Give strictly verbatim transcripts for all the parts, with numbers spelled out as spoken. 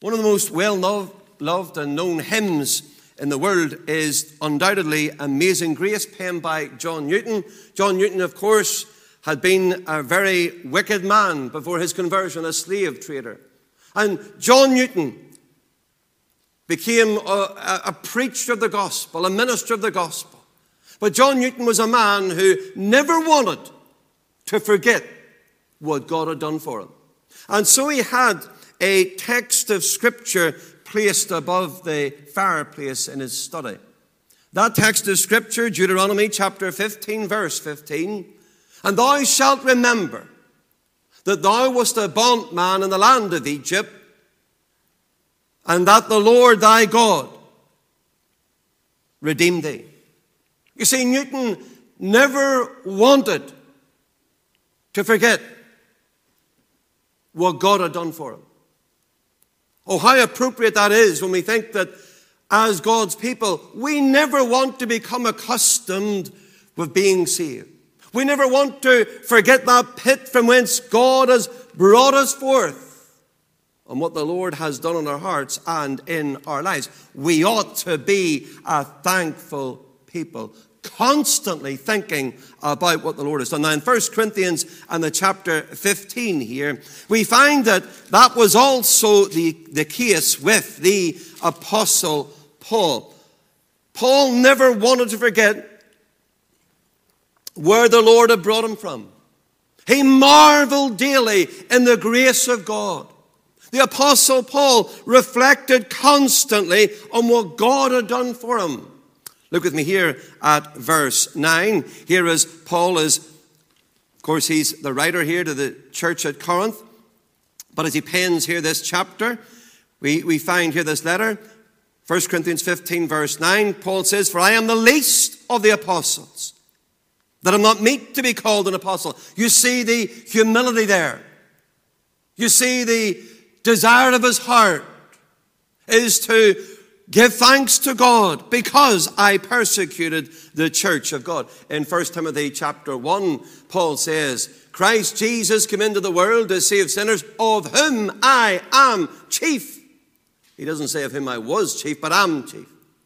One of the most well-loved and known hymns in the world is undoubtedly Amazing Grace, penned by John Newton. John Newton, of course, had been a very wicked man before his conversion, a slave trader. And John Newton became a, a preacher of the gospel, a minister of the gospel. But John Newton was a man who never wanted to forget what God had done for him. And so he had a text of Scripture placed above the fireplace in his study. That text of Scripture, Deuteronomy chapter fifteen, verse fifteen, "And thou shalt remember that thou wast a bondman in the land of Egypt, and that the Lord thy God redeemed thee." You see, Newton never wanted to forget what God had done for him. Oh, how appropriate that is when we think that as God's people, we never want to become accustomed with being saved. We never want to forget that pit from whence God has brought us forth and what the Lord has done in our hearts and in our lives. We ought to be a thankful people, constantly thinking about what the Lord has done. Now, in First Corinthians and the chapter fifteen here, we find that that was also the, the case with the Apostle Paul. Paul never wanted to forget where the Lord had brought him from. He marveled daily in the grace of God. The Apostle Paul reflected constantly on what God had done for him. Look with me here at verse nine. Here is Paul is, of course, he's the writer here to the church at Corinth. But as he pens here this chapter, we, we find here this letter, First Corinthians fifteen, verse nine, Paul says, "For I am the least of the apostles, that I'm not meet to be called an apostle." You see the humility there. You see the desire of his heart is to give thanks to God because I persecuted the church of God. In First Timothy chapter one, Paul says, "Christ Jesus came into the world to save sinners, of whom I am chief." He doesn't say of whom I was chief, but am chief.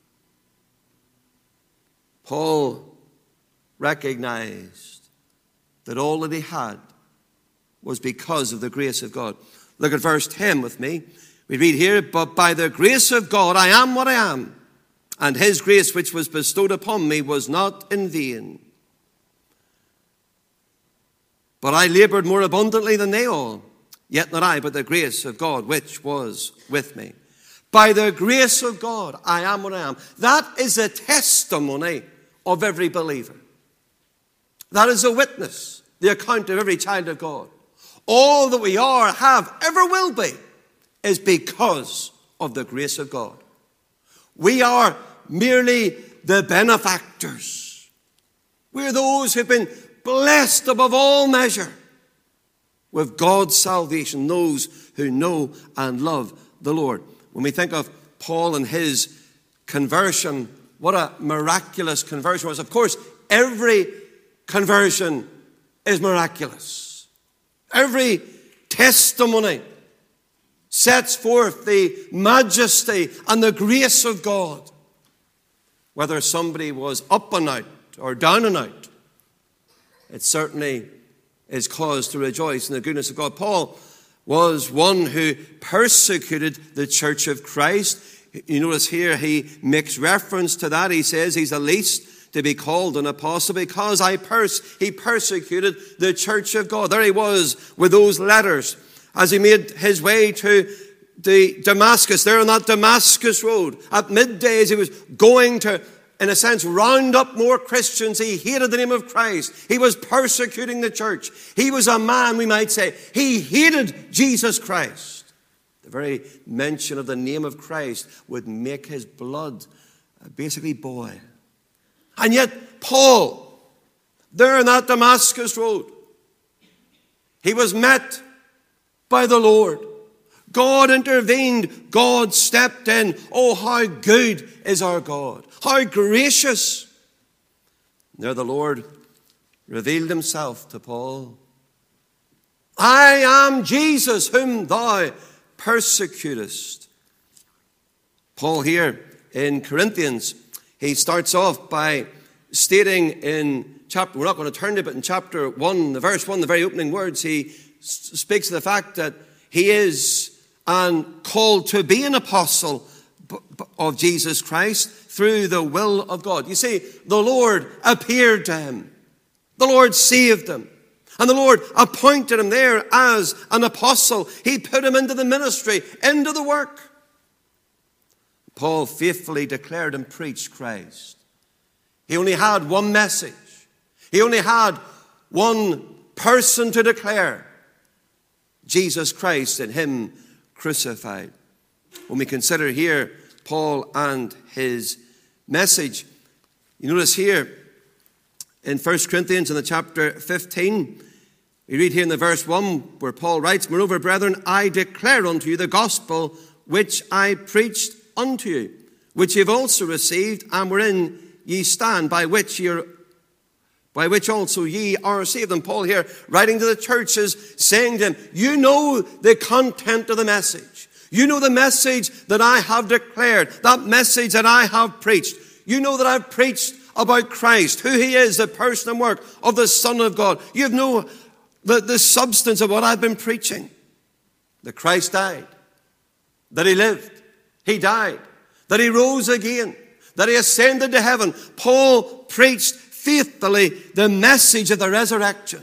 Paul recognized that all that he had was because of the grace of God. Look at verse ten with me. We read here, "But by the grace of God I am what I am, and his grace which was bestowed upon me was not in vain. But I labored more abundantly than they all, yet not I, but the grace of God which was with me." By the grace of God I am what I am. That is a testimony of every believer. That is a witness, the account of every child of God. All that we are, have, ever will be, is because of the grace of God. We are merely the benefactors. We're those who've been blessed above all measure with God's salvation, those who know and love the Lord. When we think of Paul and his conversion, what a miraculous conversion was. Of course, every conversion is miraculous. Every testimony sets forth the majesty and the grace of God. Whether somebody was up and out or down and out, it certainly is cause to rejoice in the goodness of God. Paul was one who persecuted the church of Christ. You notice here he makes reference to that. He says he's the least to be called an apostle because I pers- he persecuted the church of God. There he was with those letters as he made his way to the Damascus, there on that Damascus road. At midday as he was going to, in a sense, round up more Christians. He hated the name of Christ. He was persecuting the church. He was a man, we might say, he hated Jesus Christ. The very mention of the name of Christ would make his blood basically boil. And yet, Paul, there on that Damascus road, he was met by the Lord. God intervened. God stepped in. Oh, how good is our God. How gracious. There the Lord revealed himself to Paul. "I am Jesus whom thou persecutest. Paul here in Corinthians, he starts off by stating in chapter, we're not going to turn to it, but in chapter one, the verse one, the very opening words, he s- speaks of the fact that he is and called to be an apostle of Jesus Christ through the will of God. You see, the Lord appeared to him. The Lord saved him. And the Lord appointed him there as an apostle. He put him into the ministry, into the work. Paul faithfully declared and preached Christ. He only had one message. He only had one person to declare: Jesus Christ and him crucified. When we consider here Paul and his message, you notice here in First Corinthians in the chapter fifteen, we read here in the verse one where Paul writes, "Moreover, brethren, I declare unto you the gospel which I preached unto you, which ye have also received, and wherein ye stand, by which ye are, by which also ye are saved." And Paul here, writing to the churches, saying to them, you know the content of the message. You know the message that I have declared, that message that I have preached. You know that I've preached about Christ, who he is, the person and work of the Son of God. You know the, the substance of what I've been preaching. That Christ died, that he lived, he died, that he rose again, that he ascended to heaven. Paul preached faithfully the message of the resurrection.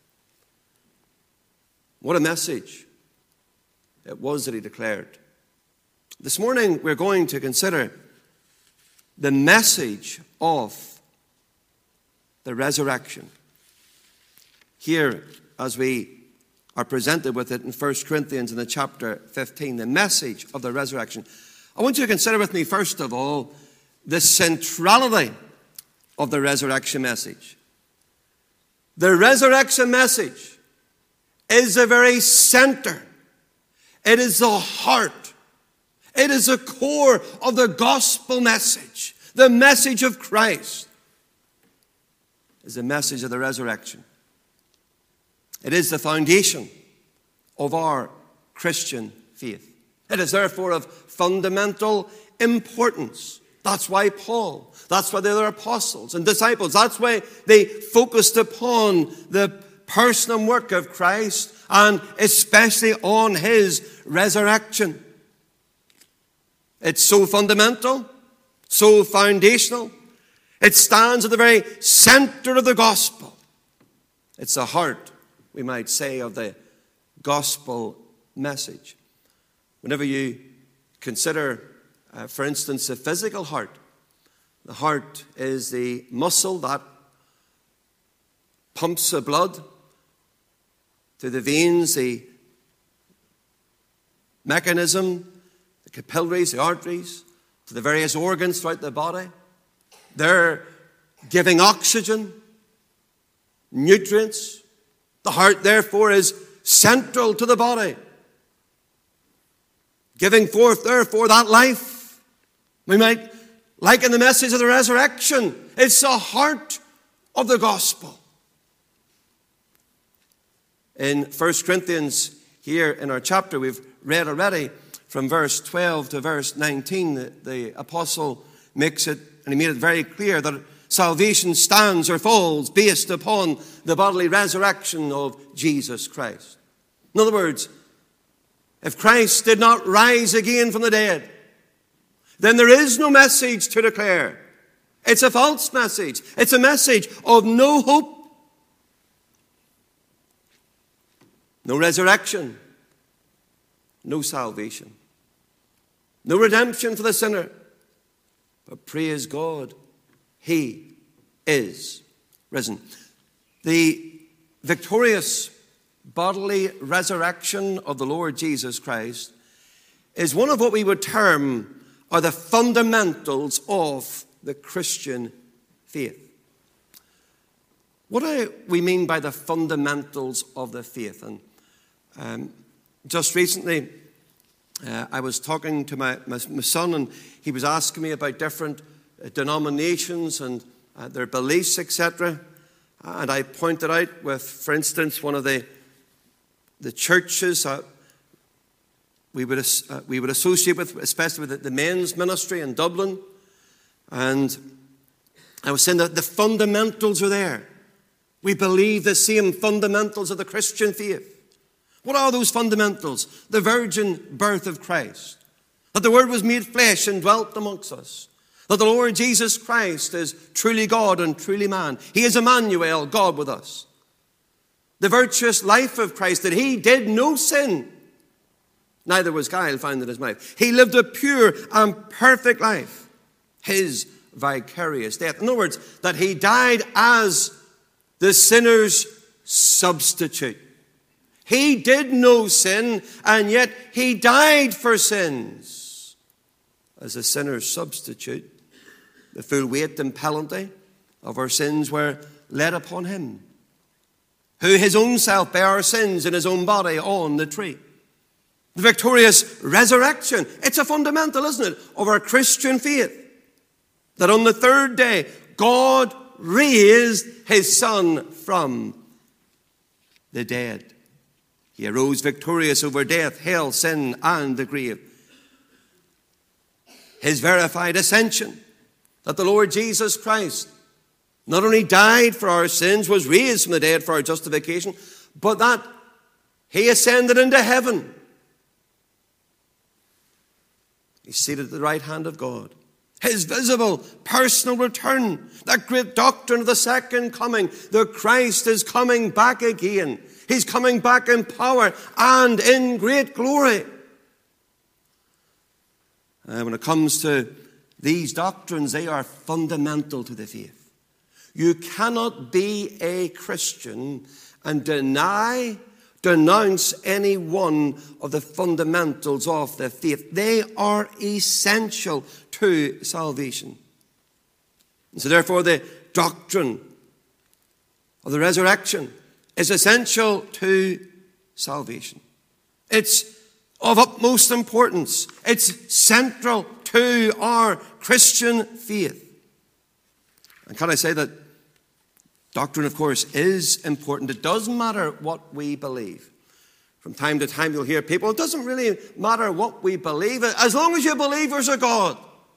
What a message it was that he declared. This morning we're going to consider the message of the resurrection. Here, as we are presented with it in First Corinthians in the chapter fifteen, the message of the resurrection. I want you to consider with me, first of all, the centrality of the resurrection message. The resurrection message is the very center. It is the heart. It is the core of the gospel message. The message of Christ is the message of the resurrection. It is the foundation of our Christian faith. It is therefore of fundamental importance. That's why Paul, that's why the other apostles and disciples, that's why they focused upon the person and work of Christ, and especially on his resurrection. It's so fundamental, so foundational. It stands at the very center of the gospel. It's the heart, we might say, of the gospel message. Whenever you consider, uh, for instance, the physical heart, the heart is the muscle that pumps the blood through the veins, the mechanism, the capillaries, the arteries, to the various organs throughout the body. They're giving oxygen, nutrients. The heart, therefore, is central to the body, giving forth, therefore, that life. We might liken the message of the resurrection. It's the heart of the gospel. In First Corinthians, here in our chapter, we've read already from verse twelve to verse nineteen, the, the apostle makes it, and he made it very clear that salvation stands or falls based upon the bodily resurrection of Jesus Christ. In other words, if Christ did not rise again from the dead, then there is no message to declare. It's a false message. It's a message of no hope. No resurrection, no salvation, no redemption for the sinner. But praise God, he is risen. The victorious bodily resurrection of the Lord Jesus Christ is one of what we would term are the fundamentals of the Christian faith. What do we mean by the fundamentals of the faith? And um, just recently, uh, I was talking to my, my, my son, and he was asking me about different uh, denominations and uh, their beliefs, et cetera. And I pointed out with, for instance, one of the, the churches, uh, we would, uh, we would associate with, especially with the, the men's ministry in Dublin. And I was saying that the fundamentals are there. We believe the same fundamentals of the Christian faith. What are those fundamentals? The virgin birth of Christ. That the Word was made flesh and dwelt amongst us. That the Lord Jesus Christ is truly God and truly man. He is Emmanuel, God with us. The virtuous life of Christ, that he did no sin. Neither was guile found in his mouth. He lived a pure and perfect life. His vicarious death. In other words, that he died as the sinner's substitute. He did no sin, and yet he died for sins as a sinner's substitute. The full weight and penalty of our sins were laid upon him, who his own self bare our sins in his own body on the tree. The victorious resurrection. It's a fundamental, isn't it, of our Christian faith. That on the third day, God raised his Son from the dead. He arose victorious over death, hell, sin, and the grave. His verified ascension, that the Lord Jesus Christ not only died for our sins, was raised from the dead for our justification, but that he ascended into heaven. He's seated at the right hand of God. His visible personal return, that great doctrine of the second coming, the Christ is coming back again. He's coming back in power and in great glory. Uh, when it comes to these doctrines, they are fundamental to the faith. You cannot be a Christian and deny, denounce any one of the fundamentals of the faith. They are essential to salvation. And so therefore the doctrine of the resurrection is essential to salvation. It's of utmost importance. It's central to our Christian faith. And can I say that doctrine, of course, is important. It doesn't matter what we believe. From time to time you'll hear people, it doesn't really matter what we believe, as long as you believe there's a God.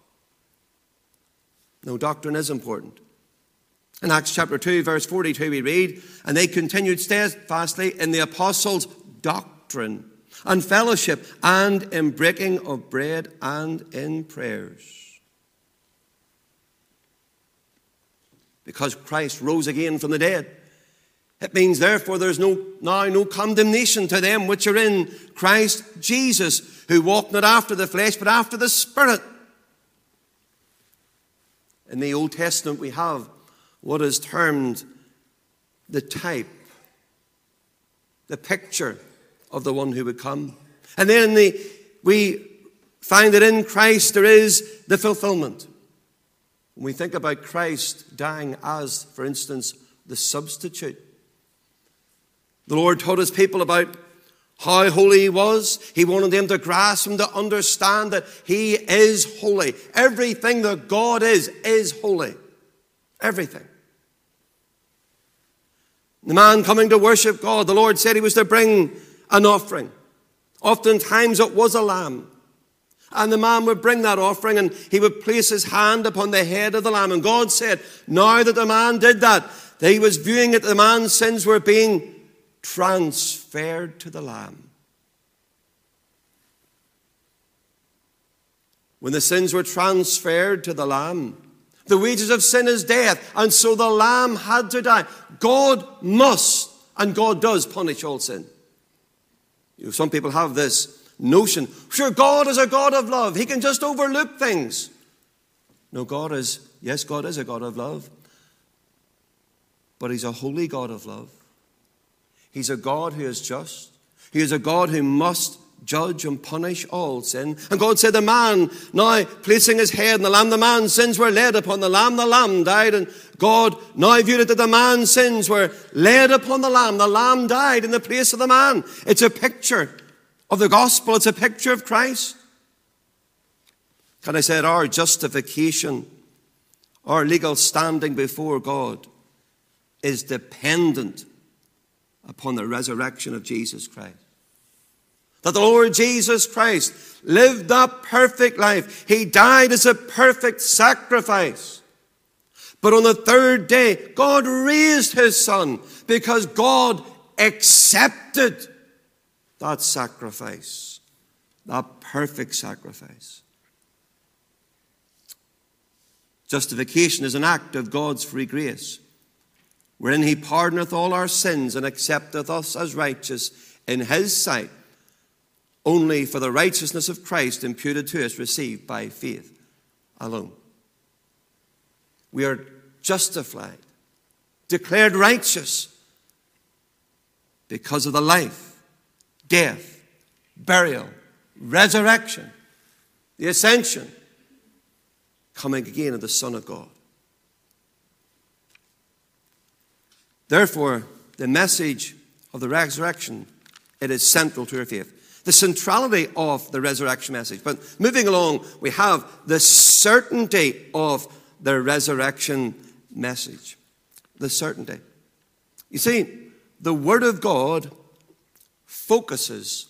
No, doctrine is important. In Acts chapter two, verse forty-two, we read, and they continued steadfastly in the apostles' doctrine and fellowship and in breaking of bread and in prayers. Because Christ rose again from the dead, it means therefore there's no now no condemnation to them which are in Christ Jesus, who walk not after the flesh but after the Spirit. In the Old Testament we have what is termed the type, the picture of the one who would come. And then in the, we find that in Christ there is the fulfillment. When we think about Christ dying as, for instance, the substitute. The Lord taught his people about how holy he was. He wanted them to grasp and to understand that he is holy. Everything that God is, is holy. Everything. The man coming to worship God, the Lord said he was to bring an offering. Oftentimes it was a lamb. And the man would bring that offering and he would place his hand upon the head of the lamb. And God said, now that the man did that, that he was viewing it, the man's sins were being transferred to the lamb. When the sins were transferred to the lamb, the wages of sin is death, and so the lamb had to die. God must, and God does punish all sin. You know, some people have this notion, sure, God is a God of love. He can just overlook things. No, God is, yes, God is a God of love, but he's a holy God of love. He's a God who is just. He is a God who must judge and punish all sin. And God said, the man now placing his head in the lamb, the man's sins were laid upon the lamb, the lamb died. And God now viewed it that the man's sins were laid upon the lamb. The lamb died in the place of the man. It's a picture of the gospel. It's a picture of Christ. Can I say that our justification, our legal standing before God is dependent upon the resurrection of Jesus Christ. that the Lord Jesus Christ lived that perfect life. He died as a perfect sacrifice. But on the third day, God raised his Son because God accepted that sacrifice, that perfect sacrifice. Justification is an act of God's free grace, wherein he pardoneth all our sins and accepteth us as righteous in his sight, only for the righteousness of Christ imputed to us, received by faith alone. We are justified, declared righteous, because of the life, death, burial, resurrection, the ascension, coming again of the Son of God. Therefore, the message of the resurrection, it is central to our faith. The centrality of the resurrection message. But moving along, we have the certainty of the resurrection message. The certainty. You see, the Word of God focuses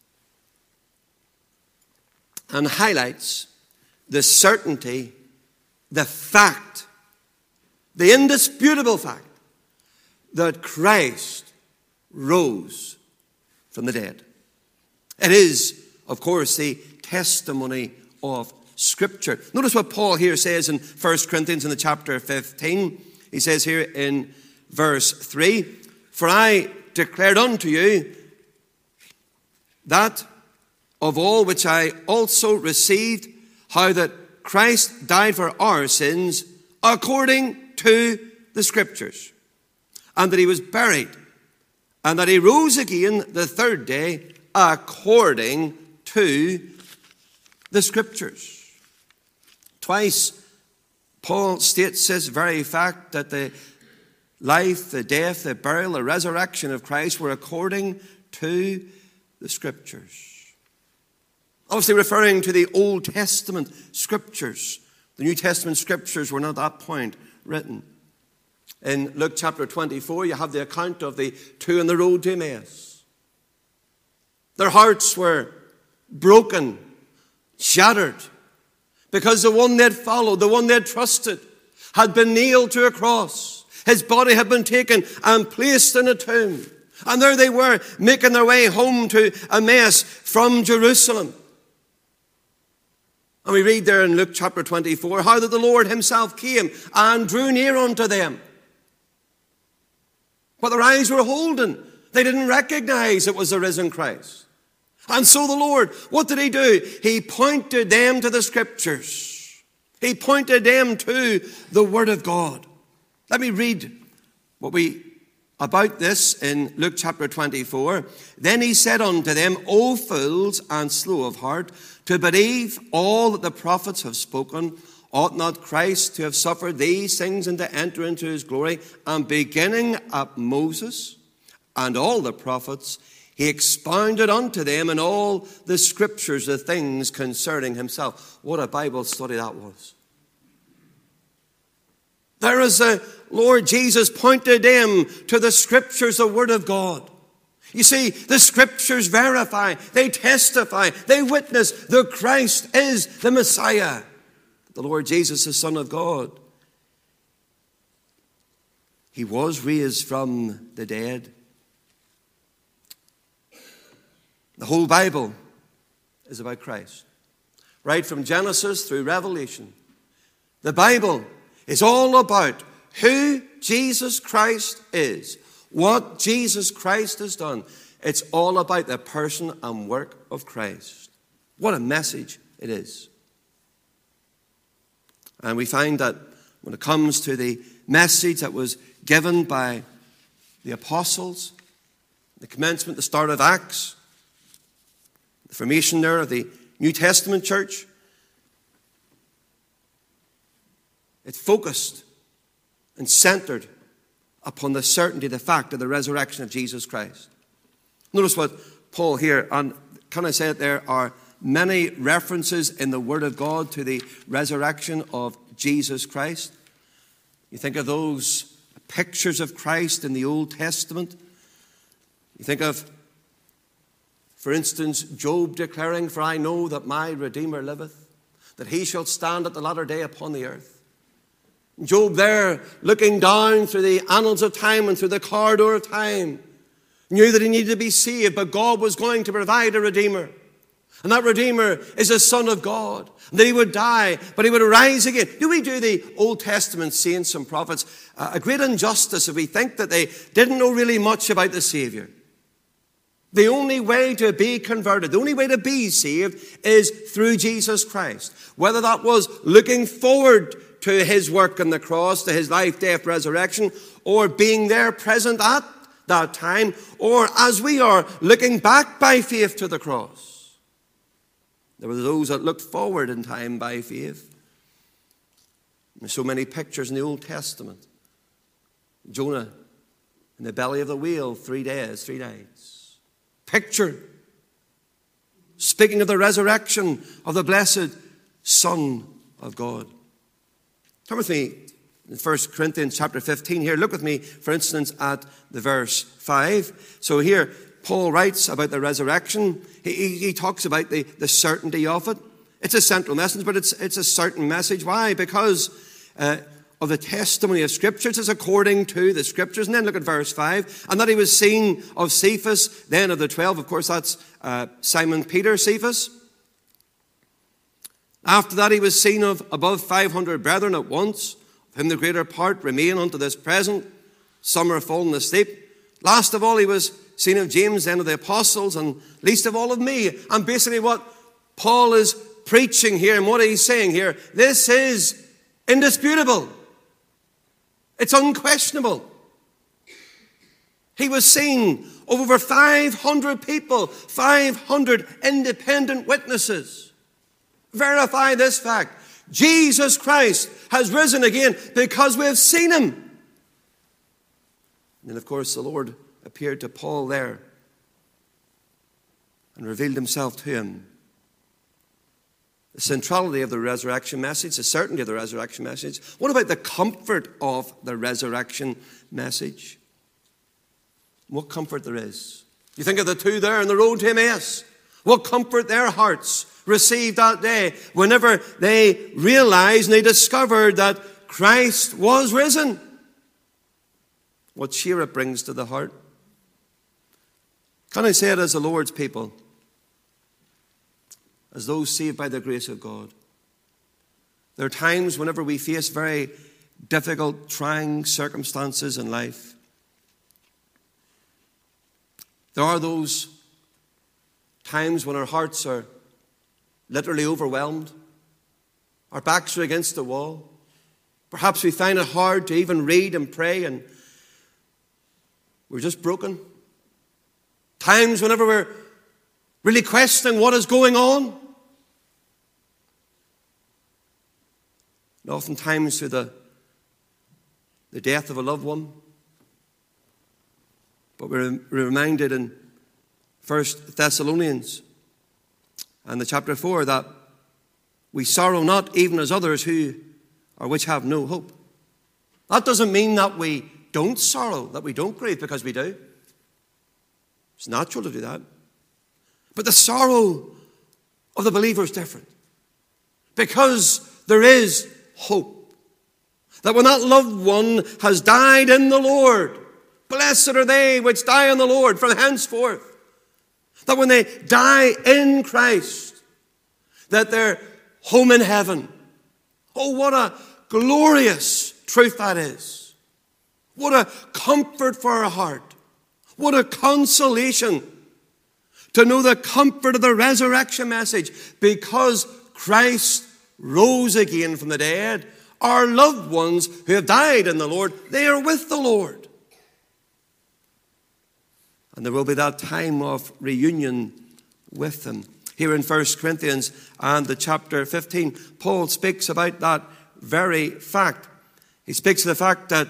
and highlights the certainty, the fact, the indisputable fact that Christ rose from the dead. It is, of course, the testimony of Scripture. Notice what Paul here says in First Corinthians in the chapter fifteen. He says here in verse three, "For I declared unto you that of all which I also received, how that Christ died for our sins according to the Scriptures, and that he was buried, and that he rose again the third day according to the Scriptures." Twice, Paul states this very fact, that the life, the death, the burial, the resurrection of Christ were according to the Scriptures. Obviously referring to the Old Testament Scriptures. The New Testament Scriptures were not at that point written. In Luke chapter twenty-four, you have the account of the two on the road to Emmaus. Their hearts were broken, shattered, because the one they'd followed, the one they'd trusted, had been nailed to a cross. His body had been taken and placed in a tomb. And there they were, making their way home to Emmaus from Jerusalem. And we read there in Luke chapter twenty-four, how that the Lord himself came and drew near unto them. But their eyes were holden. They didn't recognize it was the risen Christ. And so the Lord, what did he do? He pointed them to the Scriptures. He pointed them to the Word of God. Let me read what we about this in Luke chapter twenty-four. "Then he said unto them, O fools and slow of heart, to believe all that the prophets have spoken, ought not Christ to have suffered these things and to enter into his glory? And beginning at Moses and all the prophets, he expounded unto them in all the Scriptures the things concerning himself." What a Bible study that was. There is the Lord Jesus pointed them to the Scriptures, the Word of God. You see, the Scriptures verify, they testify, they witness that Christ is the Messiah, the Lord Jesus, the Son of God. He was raised from the dead. The whole Bible is about Christ. Right from Genesis through Revelation, the Bible is all about who Jesus Christ is, what Jesus Christ has done. It's all about the person and work of Christ. What a message it is. And we find that when it comes to the message that was given by the apostles, the commencement, the start of Acts, the formation there of the New Testament church, it focused and centered upon the certainty, the fact of the resurrection of Jesus Christ. Notice what Paul here, and can I say it, there are many references in the Word of God to the resurrection of Jesus Christ. You think of those pictures of Christ in the Old Testament. You think of For instance, Job declaring, "For I know that my Redeemer liveth, that he shall stand at the latter day upon the earth." Job there, looking down through the annals of time and through the corridor of time, knew that he needed to be saved, but God was going to provide a Redeemer. And that Redeemer is the Son of God. And that he would die, but he would rise again. Do we do the Old Testament saints and prophets uh, a great injustice if we think that they didn't know really much about the Savior? The only way to be converted, the only way to be saved is through Jesus Christ. Whether that was looking forward to his work on the cross, to his life, death, resurrection, or being there present at that time, or as we are looking back by faith to the cross. There were those that looked forward in time by faith. There's so many pictures in the Old Testament. Jonah in the belly of the whale, three days, three nights. Picture. Speaking of the resurrection of the blessed Son of God. Turn with me in First Corinthians chapter fifteen here. Look with me, for instance, at the verse five. So here, Paul writes about the resurrection. He, he, he talks about the, the certainty of it. It's a central message, but it's, it's a certain message. Why? Because uh, of the testimony of Scriptures. It's according to the Scriptures. And then look at verse five. And that he was seen of Cephas, then of the twelve. Of course, that's uh, Simon Peter, Cephas. After that he was seen of above five hundred brethren at once, of whom the greater part remain unto this present. Some are fallen asleep. Last of all he was seen of James, then of the apostles, and least of all of me. And basically what Paul is preaching here and what he's saying here, this is indisputable. It's unquestionable. He was seen of over five hundred people, five hundred independent witnesses. Verify this fact. Jesus Christ has risen again because we have seen him. And of course the Lord appeared to Paul there and revealed himself to him. The centrality of the resurrection message, the certainty of the resurrection message. What about the comfort of the resurrection message? What comfort there is. You think of the two there on the road to Emmaus. What comfort their hearts received that day whenever they realized and they discovered that Christ was risen. What cheer it brings to the heart. Can I say it as the Lord's people? As those saved by the grace of God. There are times whenever we face very difficult, trying circumstances in life. There are those times when our hearts are literally overwhelmed. Our backs are against the wall. Perhaps we find it hard to even read and pray, and we're just broken. Times whenever we're really questioning what is going on. And oftentimes through the, the death of a loved one. But we're reminded in First Thessalonians and the chapter four that we sorrow not even as others who or which have no hope. That doesn't mean that we don't sorrow, that we don't grieve, because we do. It's natural to do that. But the sorrow of the believer is different. Because there is hope. That when that loved one has died in the Lord, blessed are they which die in the Lord from henceforth. That when they die in Christ, that they're home in heaven. Oh, what a glorious truth that is. What a comfort for our heart. What a consolation to know the comfort of the resurrection message. Because Christ rose again from the dead, our loved ones who have died in the Lord, they are with the Lord. And there will be that time of reunion with them. Here in First Corinthians and the chapter fifteen, Paul speaks about that very fact. He speaks of the fact that,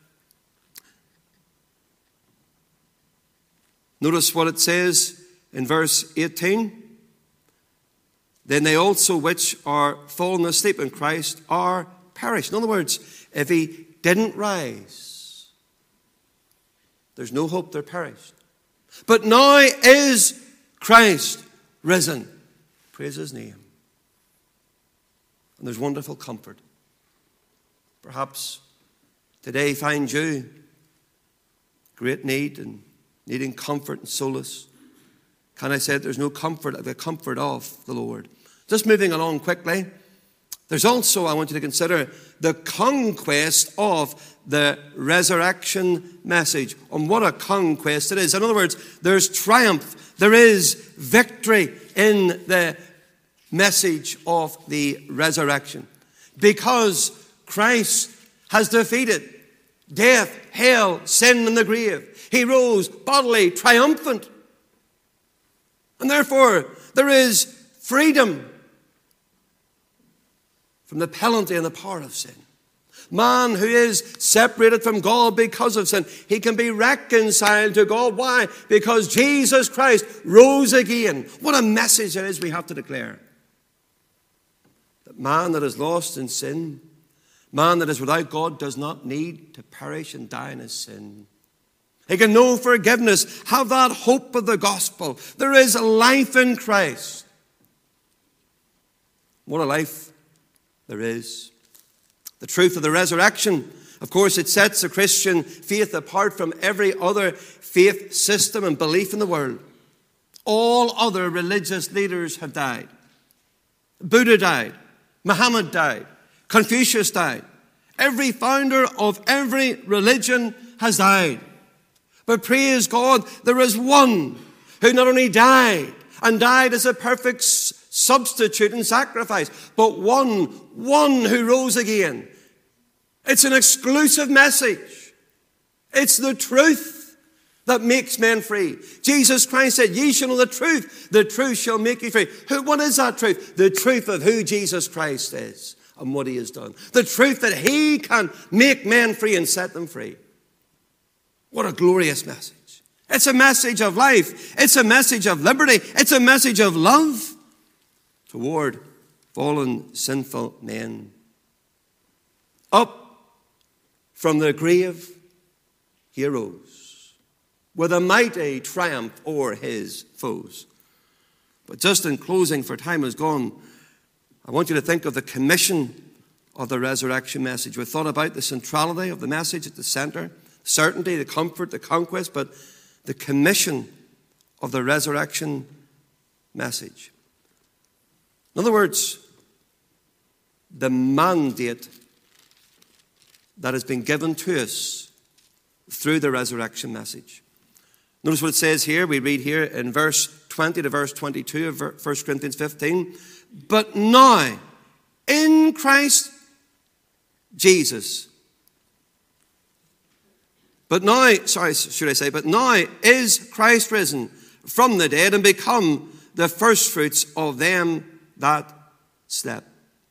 notice what it says in verse eighteen. Then they also which are fallen asleep in Christ are perished. In other words, if he didn't rise, there's no hope, they're perished. But now is Christ risen. Praise his name. And there's wonderful comfort. Perhaps today finds you great need and needing comfort and solace. Can I say there's no comfort like the comfort of the Lord? Just moving along quickly. There's also, I want you to consider, the conquest of the resurrection message. And what a conquest it is. In other words, there's triumph. There is victory in the message of the resurrection. Because Christ has defeated death, hell, sin, and the grave. He rose bodily, triumphant. And therefore, there is freedom from the penalty and the power of sin. Man who is separated from God because of sin, he can be reconciled to God. Why? Because Jesus Christ rose again. What a message it is we have to declare. That man that is lost in sin, man that is without God, does not need to perish and die in his sin. He can know forgiveness, have that hope of the gospel. There is a life in Christ. What a life there is. The truth of the resurrection, of course, it sets the Christian faith apart from every other faith system and belief in the world. All other religious leaders have died. Buddha died. Muhammad died. Confucius died. Every founder of every religion has died. But praise God, there is one who not only died, and died as a perfect substitute and sacrifice, but one, one who rose again. It's an exclusive message. It's the truth that makes men free. Jesus Christ said, ye shall know the truth. The truth shall make you free. Who, what is that truth? The truth of who Jesus Christ is and what he has done. The truth that he can make men free and set them free. What a glorious message. It's a message of life. It's a message of liberty. It's a message of love toward fallen, sinful men. Up from the grave he arose with a mighty triumph o'er his foes. But just in closing, for time is gone, I want you to think of the commission of the resurrection message. We've thought about the centrality of the message at the center, certainty, the comfort, the conquest, but the commission of the resurrection message. In other words, the mandate that has been given to us through the resurrection message. Notice what it says here. We read here in verse twenty to verse twenty-two of First Corinthians fifteen. But now, in Christ Jesus, But now, sorry, should I say, but now is Christ risen from the dead and become the firstfruits of them that slept.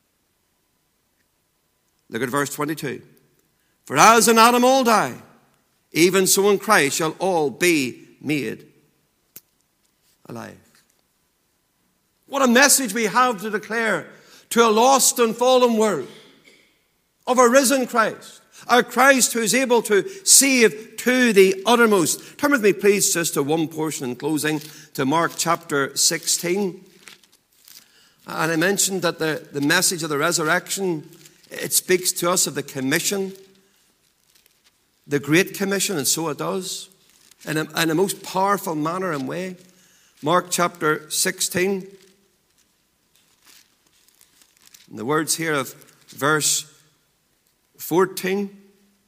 Look at verse twenty-two. For as in Adam all die, even so in Christ shall all be made alive. What a message we have to declare to a lost and fallen world of a risen Christ. A Christ who is able to save to the uttermost. Turn with me, please, just to one portion in closing, to Mark chapter sixteen. And I mentioned that the, the message of the resurrection, it speaks to us of the commission, the Great Commission, and so it does, in a, in a most powerful manner and way. Mark chapter sixteen. And the words here of verse fourteen.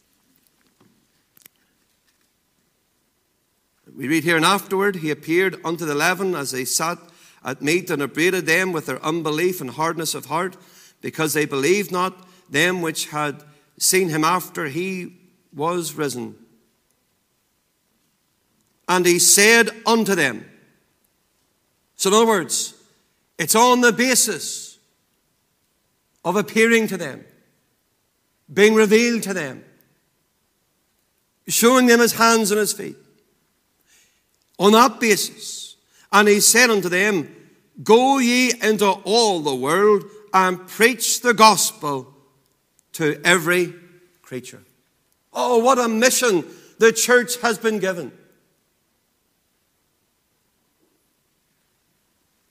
We read here, and afterward he appeared unto the eleven as they sat at meat, and upbraided them with their unbelief and hardness of heart, because they believed not them which had seen him after he was risen. And he said unto them, so in other words, it's on the basis of appearing to them, being revealed to them, showing them his hands and his feet. On that basis, and he said unto them, go ye into all the world and preach the gospel to every creature. Oh, what a mission the church has been given.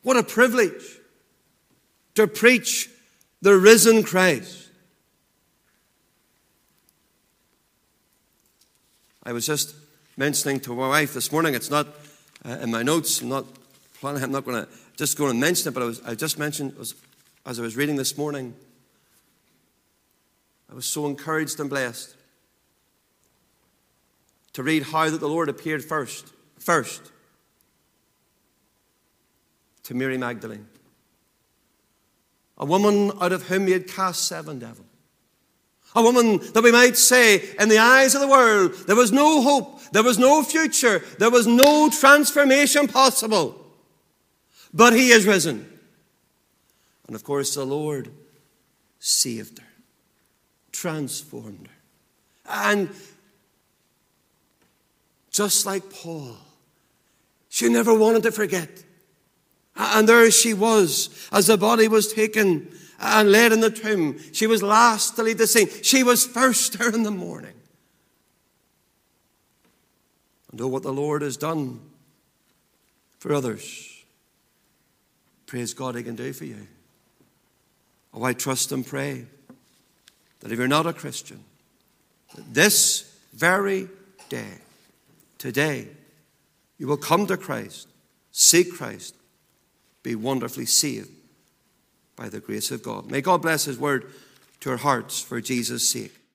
What a privilege to preach the risen Christ. I was just mentioning to my wife this morning, it's not uh, in my notes, I'm not planning, I'm not going to just going to mention it, but I, was, I just mentioned was, as I was reading this morning, I was so encouraged and blessed to read how that the Lord appeared first, first to Mary Magdalene, a woman out of whom he had cast seven devils. A woman that we might say, in the eyes of the world, there was no hope, there was no future, there was no transformation possible. But he is risen. And of course, the Lord saved her, transformed her. And just like Paul, she never wanted to forget. And there she was, as the body was taken and laid in the tomb. She was last to leave the scene. She was first there in the morning. And oh, what the Lord has done for others, praise God, he can do for you. Oh, I trust and pray that if you're not a Christian, that this very day, today, you will come to Christ, seek Christ, be wonderfully saved by the grace of God. May God bless his word to our hearts for Jesus' sake.